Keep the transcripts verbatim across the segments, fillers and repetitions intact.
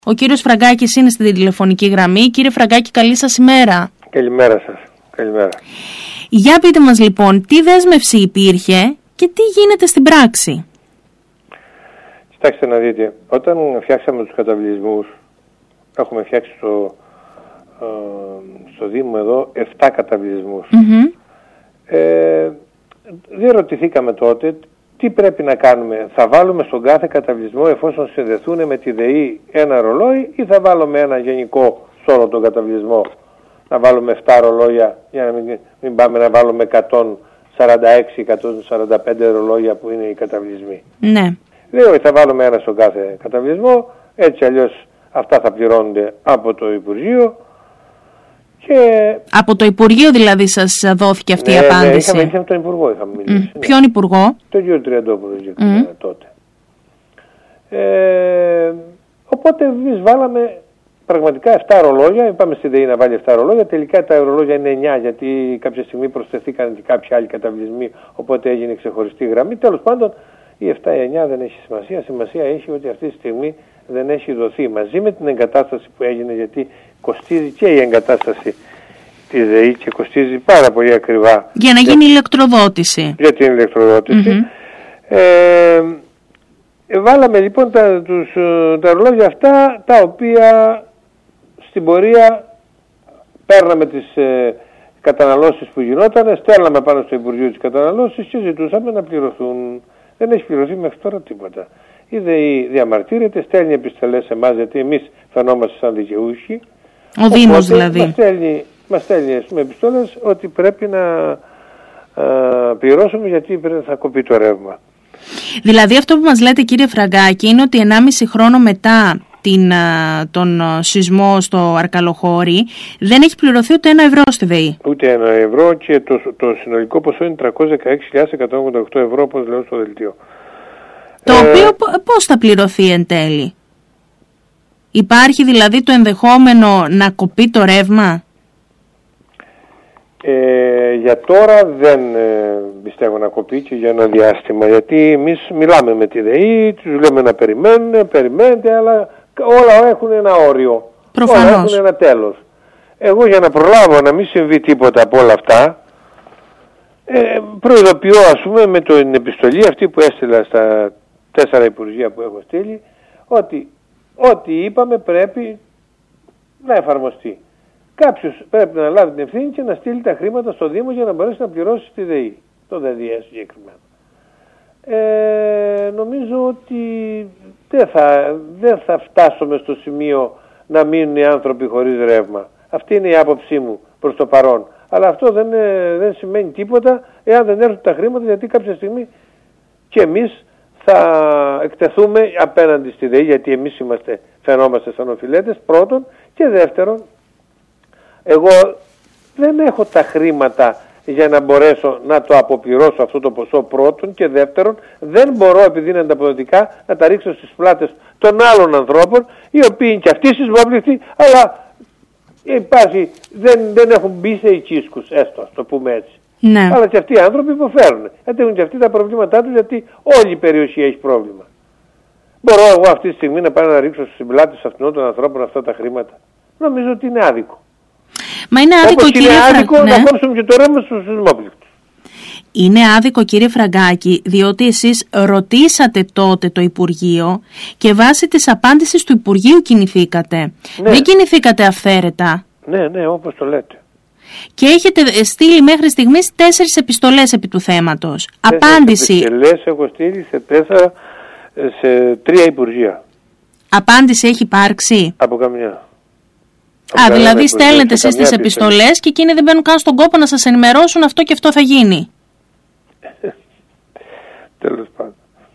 Ο κύριος Φραγκάκης είναι στην τηλεφωνική γραμμή. Κύριε Φραγκάκη, καλή σας ημέρα. Καλημέρα σας. Καλημέρα. Για πείτε μας λοιπόν, τι δέσμευση υπήρχε και τι γίνεται στην πράξη. Κοιτάξτε να δείτε, όταν φτιάξαμε τους καταβλισμούς, έχουμε φτιάξει στο, ε, στο Δήμο εδώ επτά καταβλισμούς. Mm-hmm. Ε, δεν ρωτηθήκαμε τότε τι πρέπει να κάνουμε. Θα βάλουμε στον κάθε καταβλισμό, εφόσον συνδεθούν με τη ΔΕΗ, ένα ρολόι, ή θα βάλουμε ένα γενικό σε όλο τον καταβλισμό, να βάλουμε επτά ρολόγια για να μην, μην πάμε να βάλουμε εκατόν σαράντα έξι εκατόν σαράντα πέντε ρολόγια που είναι οι καταβλισμοί. Ναι. Λέω ότι θα βάλουμε ένα στον κάθε καταβλισμό, έτσι αλλιώς αυτά θα πληρώνονται από το Υπουργείο. Και... Από το Υπουργείο δηλαδή σας δόθηκε αυτή ναι, η απάντηση. Ναι, είχαμε, είχαμε τον Υπουργό, είχαμε μιλήσει. Mm. Ναι. Ποιον Υπουργό? Τον κύριο Τριαντόπουλο mm. τότε. Ε, οπότε εμείς βάλαμε πραγματικά επτά ρολόγια, είπαμε στη ΔΕΗ να βάλει επτά ρολόγια, τελικά τα ρολόγια είναι εννιά γιατί κάποια στιγμή προσθεθήκαν και κάποιοι άλλοι καταβλισμοί, οπότε έγινε ξεχωριστή γραμμή. Τέλος πάντων, οι επτά εννιά δεν έχει σημασία, σημασία έχει ότι αυτή τη στιγμή δεν έχει δοθεί μαζί με την εγκατάσταση που έγινε, γιατί κοστίζει και η εγκατάσταση της ΔΕΗ και κοστίζει πάρα πολύ ακριβά. Για να γίνει για... ηλεκτροδότηση. Για την ηλεκτροδότηση. Mm-hmm. Ε, βάλαμε λοιπόν τα, τους, τα ρολόγια αυτά, τα οποία στην πορεία παίρναμε τις ε, καταναλώσεις που γινόταν, στέλναμε πάνω στο Υπουργείο της Καταναλώσης και ζητούσαμε να πληρωθούν. Δεν έχει πληρωθεί μέχρι τώρα τίποτα. Η ΔΕΗ διαμαρτύρεται, στέλνει επιστολές σε εμάς, γιατί εμείς φαινόμαστε σαν δικαιούχοι. Ο Δήμος δηλαδή. Μας στέλνει, μας στέλνει ας πούμε, επιστολές ότι πρέπει να α, πληρώσουμε, γιατί πρέπει, θα κοπεί το ρεύμα. Δηλαδή αυτό που μας λέτε, κύριε Φραγκάκη, είναι ότι ενάμιση χρόνο μετά την, τον σεισμό στο Αρκαλοχώρι δεν έχει πληρωθεί ούτε ένα ευρώ στη ΔΕΗ. Ούτε ένα ευρώ, και το, το συνολικό ποσό είναι τριακόσιες δεκαέξι χιλιάδες εκατόν ογδόντα οκτώ ευρώ, όπως λέω στο δελτίο. Το ε... οποίο πώς θα πληρωθεί εν τέλει? Υπάρχει δηλαδή το ενδεχόμενο να κοπεί το ρεύμα? Ε, για τώρα δεν ε, πιστεύω να κοπεί και για ένα διάστημα, γιατί εμείς μιλάμε με τη ΔΕΗ, τους λέμε να περιμένουν, περιμένετε, αλλά όλα έχουν ένα όριο. Προφανώς. Όλα έχουν ένα τέλος. Εγώ, για να προλάβω να μην συμβεί τίποτα από όλα αυτά, ε, προειδοποιώ ας πούμε με την επιστολή αυτή που έστειλα στα τέσσερα υπουργεία που έχω στείλει, ότι ό,τι είπαμε πρέπει να εφαρμοστεί. Κάποιος πρέπει να λάβει την ευθύνη και να στείλει τα χρήματα στο Δήμο για να μπορέσει να πληρώσει στη ΔΕΗ, το ΔΕΔΙΕ συγκεκριμένα. Ε, νομίζω ότι δεν θα, δεν θα φτάσουμε στο σημείο να μείνουν οι άνθρωποι χωρίς ρεύμα. Αυτή είναι η άποψή μου προς το παρόν. Αλλά αυτό δεν, δεν σημαίνει τίποτα εάν δεν έρθουν τα χρήματα, γιατί κάποια στιγμή και εμείς θα εκτεθούμε απέναντι στη ΔΕΗ, γιατί εμείς είμαστε, φαινόμαστε σαν οφειλέτες, πρώτον, και δεύτερον, εγώ δεν έχω τα χρήματα για να μπορέσω να το αποπληρώσω αυτό το ποσό, πρώτον, και δεύτερον, δεν μπορώ, επειδή είναι ανταποδοτικά, να τα ρίξω στις πλάτες των άλλων ανθρώπων, οι οποίοι είναι και αυτοί σεισμόπληκτοι, αλλά υπάρχει, δεν, δεν έχουν μπει σε οικίσκους, έστω, ας το πούμε έτσι. Ναι. Αλλά και αυτοί οι άνθρωποι υποφέρουν. Γιατί έχουν και αυτοί τα προβλήματά τους, γιατί όλη η περιοχή έχει πρόβλημα. Μπορώ εγώ αυτή τη στιγμή να πάω να ρίξω στις πλάτες αυτών των ανθρώπων αυτά τα χρήματα? Νομίζω ότι είναι άδικο. Μα είναι άδικο, όπως κύριε είναι άδικο Φρα... να ναι. κόψουμε και το ρεύμα στους σεισμόπληκτους. Είναι άδικο, κύριε Φραγκάκη, διότι εσείς ρωτήσατε τότε το Υπουργείο και βάσει της απάντησης του Υπουργείου κινηθήκατε. Ναι. Δεν κινηθήκατε αυθαίρετα. Ναι, ναι, όπως το λέτε. Και έχετε στείλει μέχρι στιγμής τέσσερις επιστολές επί του θέματος. Τέσσερις Απάντηση. επιστολές έχω στείλει σε τέσσερα, σε τρία υπουργεία. Απάντηση έχει υπάρξει? Από καμιά. Α, από δηλαδή στέλνετε εσείς τις επιστολές και εκείνοι δεν μπαίνουν καν στον κόπο να σας ενημερώσουν αυτό και αυτό θα γίνει. Τέλος πάντων.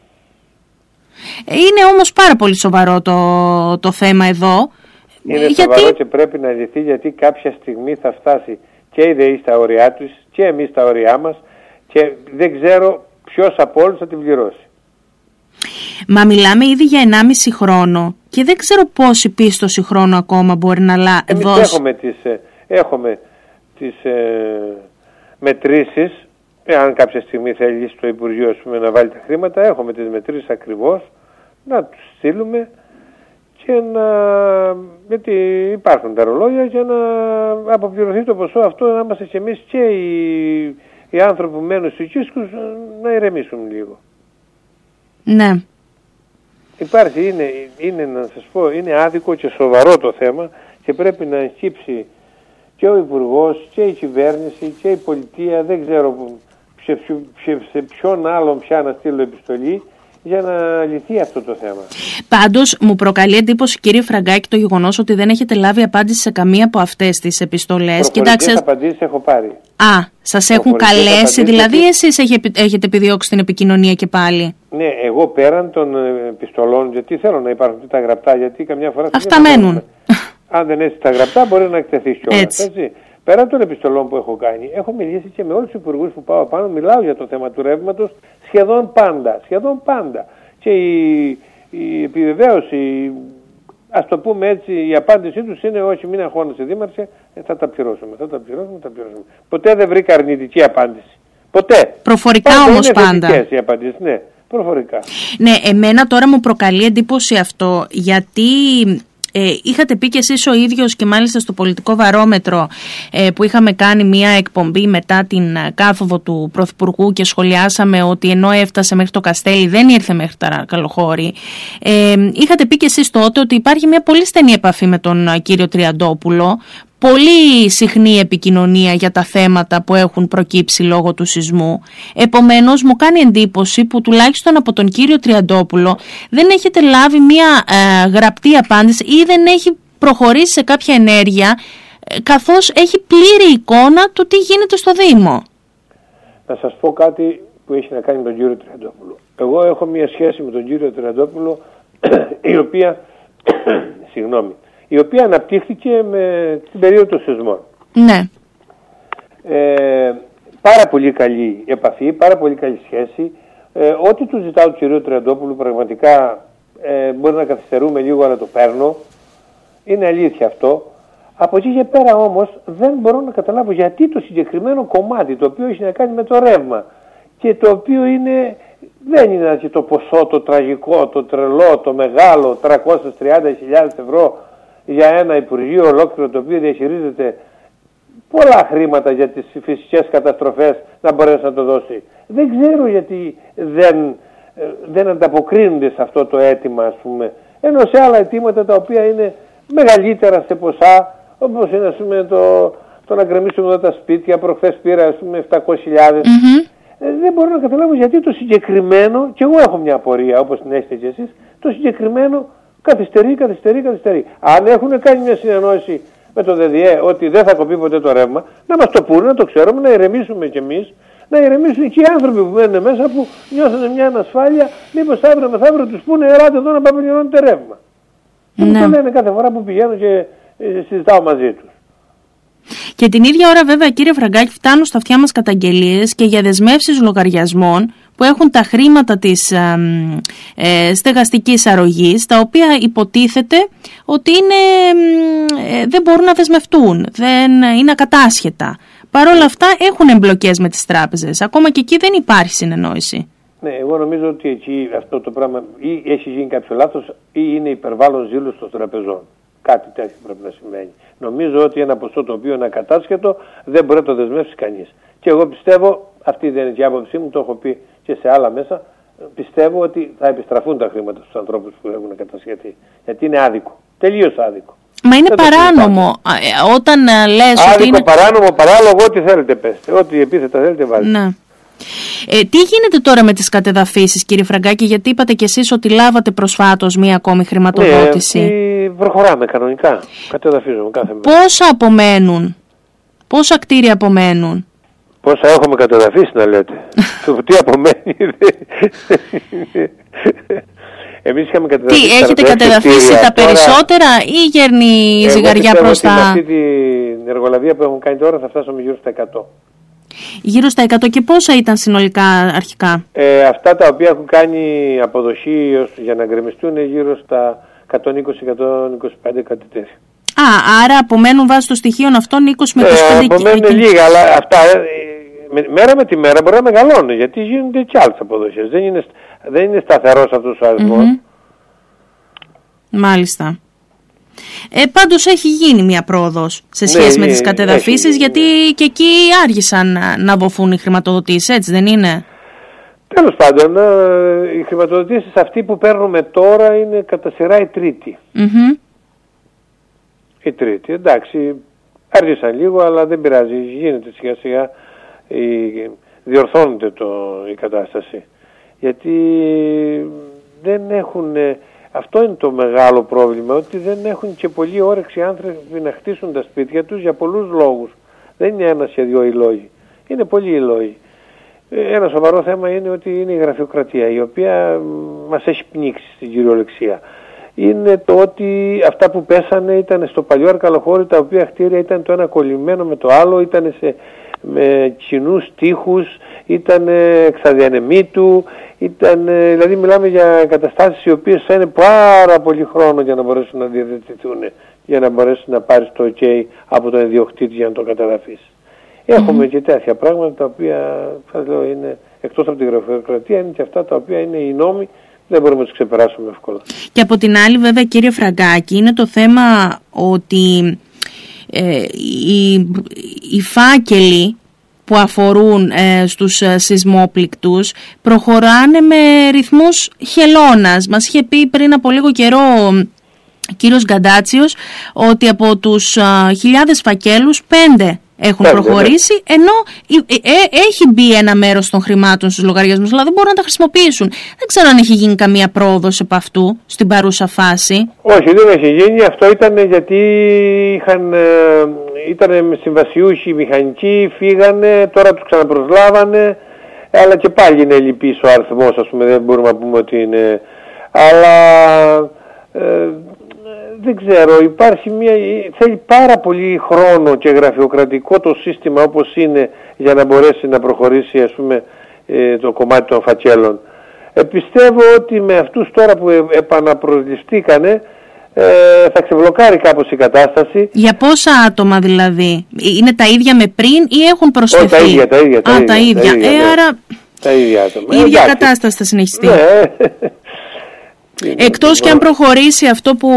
Είναι όμως πάρα πολύ σοβαρό το, το θέμα εδώ. Είναι γιατί... σοβαρό και πρέπει να λυθεί, γιατί κάποια στιγμή θα φτάσει και η ΔΕΗ στα όρια τους και εμείς στα όρια μας, και δεν ξέρω ποιος από όλους θα την πληρώσει. Μα μιλάμε ήδη για ενάμιση χρόνο και δεν ξέρω πόση πίστοση χρόνο ακόμα μπορεί να δώσει. Εμείς έχουμε τις, έχουμε τις ε, μετρήσεις, εάν κάποια στιγμή θέλει στο Υπουργείο ας πούμε, να βάλει τα χρήματα, έχουμε τις μετρήσεις ακριβώς, να τους στείλουμε και να, γιατί υπάρχουν τα ρολόγια, και να αποπληρωθεί το ποσό αυτό, να είμαστε και εμείς και οι, οι άνθρωποι που μένουν στους Κίσκους να ηρεμήσουν λίγο. Ναι. Υπάρχει, είναι, είναι, να σας πω, είναι άδικο και σοβαρό το θέμα και πρέπει να εγκύψει και ο Υπουργός και η κυβέρνηση και η πολιτεία, δεν ξέρω σε, σε, σε ποιον άλλον πια να στείλω επιστολή για να λυθεί αυτό το θέμα. Πάντως μου προκαλεί εντύπωση, κύριε Φραγκάκη, το γεγονός ότι δεν έχετε λάβει απάντηση σε καμία από αυτές τις επιστολές. Προφορικές απαντήσεις έχω πάρει. Α, σας έχουν καλέσει, δηλαδή και... εσείς έχετε επιδιώξει την επικοινωνία και πάλι? Ναι, εγώ πέραν των επιστολών, γιατί θέλω να υπάρχουν τα γραπτά, γιατί καμιά φορά... Αυτά μένουν. Αν δεν έχει τα γραπτά μπορεί να εκτεθείς κιόλας. Έτσι. Έτσι. Πέραν των επιστολών που έχω κάνει, έχω μιλήσει και με όλους τους υπουργούς που πάω πάνω, μιλάω για το θέμα του ρεύματος σχεδόν πάντα, σχεδόν πάντα. Και η, η επιβεβαίωση, ας το πούμε έτσι, η απάντησή τους είναι όχι, μην αγχώνεσαι δήμαρχε, θα τα πληρώσουμε, θα τα πληρώσουμε, θα τα πληρώσουμε. Ποτέ δεν βρήκα αρνητική απάντηση. Ποτέ. Προφορικά πάντα όμως είναι πάντα. θετικές οι απαντήσεις, ναι, προφορικά. Ναι, εμένα τώρα μου προκαλεί εντύπωση αυτό, γιατί... Ε, είχατε πει και εσείς ο ίδιος και μάλιστα στο Πολιτικό Βαρόμετρο ε, που είχαμε κάνει μια εκπομπή μετά την κάθοδο του Πρωθυπουργού και σχολιάσαμε ότι ενώ έφτασε μέχρι το Καστέλι δεν ήρθε μέχρι τα Καλοχώρη. Ε, είχατε πει και εσείς τότε ότι υπάρχει μια πολύ στενή επαφή με τον κύριο Τριαντόπουλο, πολύ συχνή επικοινωνία για τα θέματα που έχουν προκύψει λόγω του σεισμού. Επομένως μου κάνει εντύπωση που τουλάχιστον από τον κύριο Τριαντόπουλο δεν έχετε λάβει μια ε, γραπτή απάντηση ή δεν έχει προχωρήσει σε κάποια ενέργεια ε, καθώς έχει πλήρη εικόνα του τι γίνεται στο Δήμο. Να σας πω κάτι που έχει να κάνει με τον κύριο Τριαντόπουλο. Εγώ έχω μια σχέση με τον κύριο Τριαντόπουλο η οποία συγγνώμη η οποία αναπτύχθηκε με την περίοδο των σεισμών. Ναι. Ε, πάρα πολύ καλή επαφή, πάρα πολύ καλή σχέση. Ε, ό,τι του ζητάω του κυρίου Τριαντόπουλου πραγματικά ε, μπορεί να καθυστερούμε λίγο, αλλά το παίρνω. Είναι αλήθεια αυτό. Από εκεί και πέρα όμως δεν μπορώ να καταλάβω γιατί το συγκεκριμένο κομμάτι το οποίο έχει να κάνει με το ρεύμα και το οποίο είναι, δεν είναι και το ποσό, το τραγικό, το τρελό, το μεγάλο, τριακόσιες τριάντα χιλιάδες ευρώ για ένα Υπουργείο ολόκληρο το οποίο διαχειρίζεται πολλά χρήματα για τις φυσικές καταστροφές να μπορέσει να το δώσει. Δεν ξέρω γιατί δεν, δεν ανταποκρίνονται σε αυτό το αίτημα, ας πούμε, ενώ σε άλλα αιτήματα τα οποία είναι μεγαλύτερα σε ποσά, όπως είναι, ας πούμε, το, το να γκρεμίσουμε εδώ τα σπίτια. Προχθές πήρα, ας πούμε, επτακόσιες χιλιάδες. Mm-hmm. Ε, δεν μπορώ να καταλάβω γιατί το συγκεκριμένο, και εγώ έχω μια απορία όπως την έχετε και εσείς, το συγκεκριμένο καθυστερεί, καθυστερεί, καθυστερεί. Αν έχουν κάνει μια συνεννόηση με το ΔΔΕ ότι δεν θα κοπεί ποτέ το ρεύμα, να μας το πούνε, να το ξέρουμε, να ηρεμήσουμε κι εμείς, να ηρεμήσουν και οι άνθρωποι που μένουν μέσα που νιώθουν μια ανασφάλεια, μήπως αύριο μεθαύριο τους πούνε ελάτε εδώ να πάμε πληρώνετε ρεύμα. Ναι. Το λένε κάθε φορά που πηγαίνω και συζητάω μαζί τους. Και την ίδια ώρα βέβαια, κύριε Φραγκάκη, φτάνουν στα αυτιά μας καταγγελίες και για δεσμεύσεις λογαριασμών που έχουν τα χρήματα της ε, ε, στεγαστικής αρρωγής, τα οποία υποτίθεται ότι είναι, ε, δεν μπορούν να δεσμευτούν, δεν είναι ακατάσχετα. Παρ' όλα αυτά έχουν εμπλοκές με τις τράπεζες, ακόμα και εκεί δεν υπάρχει συνεννόηση. Ναι, εγώ νομίζω ότι εκεί αυτό το πράγμα ή έχει γίνει κάποιο λάθος ή είναι υπερβάλλον ζήλος των τραπεζών. Κάτι τέτοιο πρέπει να σημαίνει. Νομίζω ότι ένα ποσό το οποίο είναι ακατάσχετο δεν μπορεί να το δεσμεύσει κανείς. Και εγώ πιστεύω, αυτή δεν είναι η άποψή μου, το έχω πει και σε άλλα μέσα, πιστεύω ότι θα επιστραφούν τα χρήματα στους ανθρώπους που έχουν κατασχεθεί. Γιατί είναι άδικο. Τελείως άδικο. Μα είναι δεν παράνομο. Όταν λες άδικο, ότι είναι... παράνομο, παράλογο, ό,τι θέλετε πέστε. Ό,τι επίθετα θέλετε βάλετε. Ναι. Ε, τι γίνεται τώρα με τις κατεδαφίσεις, κύριε Φραγκάκη, γιατί είπατε κι εσείς ότι λάβατε προσφάτως μία ακόμη χρηματοδότηση. Ναι, προχωράμε κανονικά. Κατεδαφίζουμε κάθε μέρα. Πόσα απομένουν, πόσα κτίρια απομένουν? Πόσα έχουμε κατεδαφίσει να λέτε. Το τι απομένει. Εμείς είχαμε κατεδαφίσει. Τι, έχετε κατεδαφίσει τα περισσότερα ή γέρνει η ζυγαριά προς τα... Με αυτή την εργολαβία που έχουν κάνει τώρα θα φτάσουμε γύρω στα εκατό. Γύρω στα εκατό και πόσα ήταν συνολικά αρχικά? Ε, αυτά τα οποία έχουν κάνει αποδοχή για να γκρεμιστούν είναι γύρω στα εκατόν είκοσι με εκατόν είκοσι πέντε, κάτι τέτοιο. Α, άρα απομένουν βάσει των στοιχείων αυτών είκοσι με είκοσι πέντε. Ε, απομένουν και... λίγα, αλλά αυτά ε, μέρα με τη μέρα μπορεί να μεγαλώνουν, γιατί γίνονται και άλλες αποδοχές. Δεν είναι, δεν είναι σταθερός αυτός ο αριθμός. Mm-hmm. Μάλιστα. Ε, πάντως έχει γίνει μια πρόοδος σε σχέση ναι, με τις κατεδαφίσεις, γιατί ναι. και εκεί άργησαν να, να βοφούν οι χρηματοδοτήσεις, έτσι δεν είναι? Τέλος πάντων, οι χρηματοδοτήσεις αυτοί που παίρνουμε τώρα είναι κατά σειρά η τρίτη. Mm-hmm. Η τρίτη, εντάξει, άργησαν λίγο, αλλά δεν πειράζει, γίνεται σιγά σιγά, διορθώνεται το, η κατάσταση. Γιατί δεν έχουν... Αυτό είναι το μεγάλο πρόβλημα, ότι δεν έχουν και πολλή όρεξη άνθρωποι να χτίσουν τα σπίτια τους για πολλούς λόγους. Δεν είναι ένας και δυο οι λόγοι. Είναι πολλοί οι λόγοι. Ένα σοβαρό θέμα είναι ότι είναι η γραφειοκρατία, η οποία μας έχει πνίξει στην κυριολεξία. Είναι το ότι αυτά που πέσανε ήταν στο παλιό Αρκαλοχώρι, τα οποία κτίρια ήταν το ένα κολλημένο με το άλλο, ήταν σε, με κοινούς τείχους, ήταν εξαδιανεμήτου, ήταν, δηλαδή μιλάμε για καταστάσεις οι οποίες θα είναι πάρα πολύ χρόνο για να μπορέσουν να διαδετηθούν, για να μπορέσουν να πάρεις το ok από τον ιδιοκτήτη για να το καταγραφείς. Έχουμε mm-hmm. και τέτοια πράγματα τα οποία, θα λέω, είναι εκτός από τη γραφειοκρατία, είναι και αυτά τα οποία είναι οι νόμοι, δεν μπορούμε να τους ξεπεράσουμε εύκολα. Και από την άλλη, βέβαια, κύριε Φραγκάκη, είναι το θέμα ότι ε, οι, οι φάκελοι που αφορούν ε, στους ε, σεισμόπληκτους προχωράνε με ρυθμούς χελώνας. Μας είχε πει πριν από λίγο καιρό ο κύριος Γκαντάτσιος ότι από τους ε, χιλιάδες φακέλους πέντε έχουν Πέντε, προχωρήσει, ναι. ενώ ε, ε, έχει μπει ένα μέρος των χρημάτων στους λογαριασμούς, αλλά δεν μπορούν να τα χρησιμοποιήσουν. Δεν ξέρω αν έχει γίνει καμία πρόοδος επ' αυτού στην παρούσα φάση. Όχι, δεν έχει γίνει. Αυτό ήταν γιατί είχαν, ε, ήταν συμβασιούχοι μηχανικοί, φύγανε, τώρα τους ξαναπροσλάβανε, αλλά και πάλι είναι λυπής ο αριθμός, ας πούμε, δεν μπορούμε να πούμε ότι είναι... Αλλά... Ε, δεν ξέρω, υπάρχει μια, θέλει πάρα πολύ χρόνο και γραφειοκρατικό το σύστημα όπως είναι για να μπορέσει να προχωρήσει, ας πούμε, το κομμάτι των φακέλων. Ε, πιστεύω ότι με αυτούς τώρα που επαναπροσληφθήκανε ε, θα ξεβλοκάρει κάπως η κατάσταση. Για πόσα άτομα δηλαδή? Είναι τα ίδια με πριν ή έχουν προσθεθεί? Όχι, τα ίδια, τα ίδια. Τα Α, ίδια, τα ίδια. Τα ίδια, ε, ναι. άρα τα ίδια άτομα. η ίδια ε, κατάσταση θα συνεχιστεί. Ναι. Εκτός και αν προχωρήσει αυτό που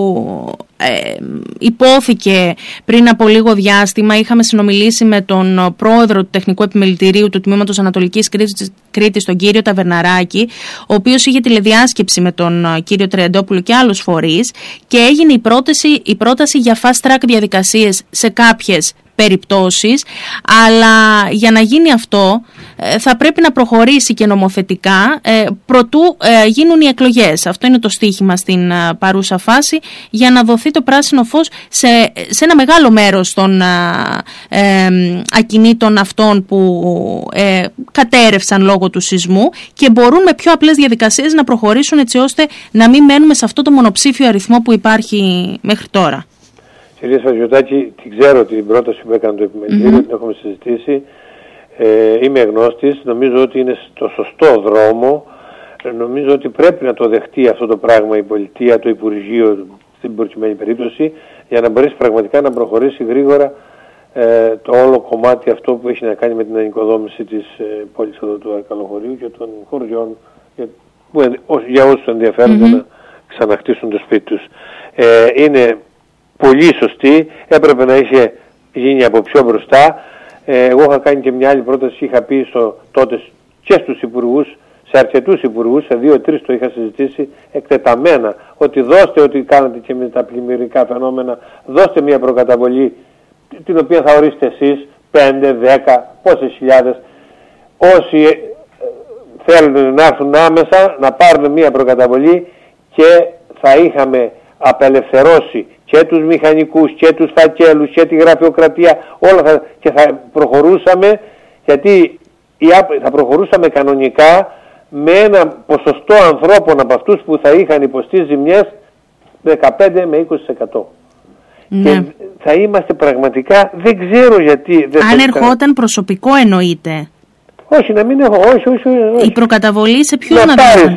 ε, υπόθηκε πριν από λίγο διάστημα, είχαμε συνομιλήσει με τον πρόεδρο του Τεχνικού Επιμελητηρίου του Τμήματος Ανατολικής Κρήτης, τον κύριο Ταβερναράκη, ο οποίος είχε τηλεδιάσκεψη με τον κύριο Τριαντόπουλο και άλλους φορείς, και έγινε η πρόταση, η πρόταση για fast track διαδικασίες σε κάποιες περιπτώσεις, αλλά για να γίνει αυτό θα πρέπει να προχωρήσει και νομοθετικά ε, προτού ε, γίνουν οι εκλογές. Αυτό είναι το στίχημα στην ε, παρούσα φάση, για να δοθεί το πράσινο φως σε, σε ένα μεγάλο μέρος των ε, ε, ακινήτων αυτών που ε, κατέρευσαν λόγω του σεισμού και μπορούν με πιο απλές διαδικασίες να προχωρήσουν, έτσι ώστε να μην μένουμε σε αυτό το μονοψήφιο αριθμό που υπάρχει μέχρι τώρα. Κυρία Σφαγιωτάκη, την ξέρω την πρόταση που έκανε το Επιμελητήριο, mm-hmm. την έχουμε συζητήσει. Ε, είμαι γνώστης, νομίζω ότι είναι στο σωστό δρόμο. Ε, νομίζω ότι πρέπει να το δεχτεί αυτό το πράγμα η πολιτεία, το Υπουργείο στην προκειμένη περίπτωση, για να μπορέσει πραγματικά να προχωρήσει γρήγορα ε, το όλο κομμάτι αυτό που έχει να κάνει με την ανοικοδόμηση της ε, πόλης εδώ του Αρκαλοχωρίου και των χωριών, για, που, για όσους ενδιαφέρονται mm-hmm. να ξαναχτίσουν το σπίτι τους. Ε, είναι πολύ σωστή, έπρεπε να είχε γίνει από πιο μπροστά. Ε, εγώ είχα κάνει και μια άλλη πρόταση, είχα πει στο, τότε και στους υπουργούς, σε αρκετούς υπουργούς, σε δύο-τρεις το είχα συζητήσει εκτεταμένα, ότι δώστε ό,τι κάνατε και με τα πλημμυρικά φαινόμενα, δώστε μια προκαταβολή, την οποία θα ορίσετε εσείς, πέντε, δέκα, πόσες χιλιάδες, όσοι ε, θέλουν να έρθουν άμεσα, να πάρουν μια προκαταβολή και θα είχαμε απελευθερώσει και τους μηχανικούς και τους φακέλους και τη γραφειοκρατία, όλα θα, και θα προχωρούσαμε, γιατί θα προχωρούσαμε κανονικά με ένα ποσοστό ανθρώπων από αυτούς που θα είχαν υποστεί ζημιές δεκαπέντε με είκοσι τοις εκατό. Ναι. Και θα είμαστε πραγματικά, δεν ξέρω γιατί... Δεν αν ερχόταν θα... προσωπικό εννοείται? Όχι, να μην έχω, όχι, όχι, όχι. Η προκαταβολή σε ποιους να, να πάρεις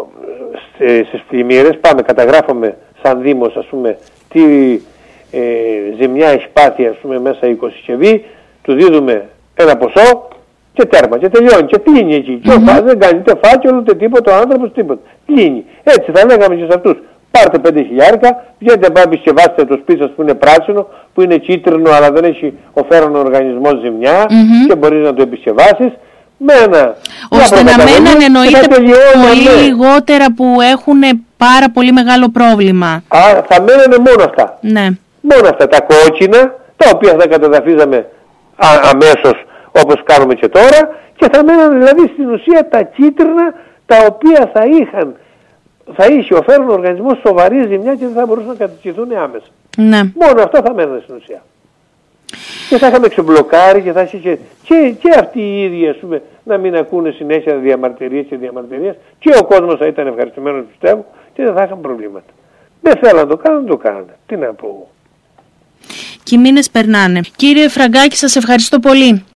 στις πλημμύρες, πάμε, καταγράφουμε σαν Δήμος, ας πούμε, τι ε, ζημιά έχει πάθει, ας πούμε, μέσα η οικοσυσκευή, του δίδουμε ένα ποσό και τέρμα και τελειώνει και κλείνει εκεί. Mm-hmm. Και ο, δεν κάνει ούτε φάκελο ούτε τίποτα, ο άνθρωπος τίποτα. Κλείνει. Έτσι θα λέγαμε και σε αυτούς. πάρτε πέντε χιλιάρικα, βγαίνετε να επισκευάσετε το σπίτι σας που είναι πράσινο, που είναι κίτρινο αλλά δεν έχει ο φέρον οργανισμός ζημιά mm-hmm. και μπορείς να το επισκευάσεις. Με ένα, ώστε να μένουν εννοείται πολύ λιγότερα που έχουν πάρα πολύ μεγάλο πρόβλημα. Α, θα μένουν μόνο αυτά. Ναι. Μόνο αυτά τα κόκκινα, τα οποία θα καταδαφίζαμε α, αμέσως όπως κάνουμε και τώρα, και θα μένουν δηλαδή στην ουσία τα κίτρινα, τα οποία θα είχαν, θα είχε ο φέρον οργανισμός σοβαρή ζημιά και δεν θα μπορούσαν να κατοικηθούν άμεσα. Ναι. Μόνο αυτά θα μένουν στην ουσία. Και θα είχαμε ξεμπλοκάρει και θα είχε και, και, και αυτοί οι ίδιοι, ας πούμε, να μην ακούνε συνέχεια διαμαρτυρίες και διαμαρτυρίες, και ο κόσμος θα ήταν ευχαριστημένος, πιστεύω, και δεν θα είχαν προβλήματα. Δεν θέλουν να το κάνουν, το κάνουν. Τι να πω εγώ. Και οι μήνες περνάνε. Κύριε Φραγκάκη, σας ευχαριστώ πολύ.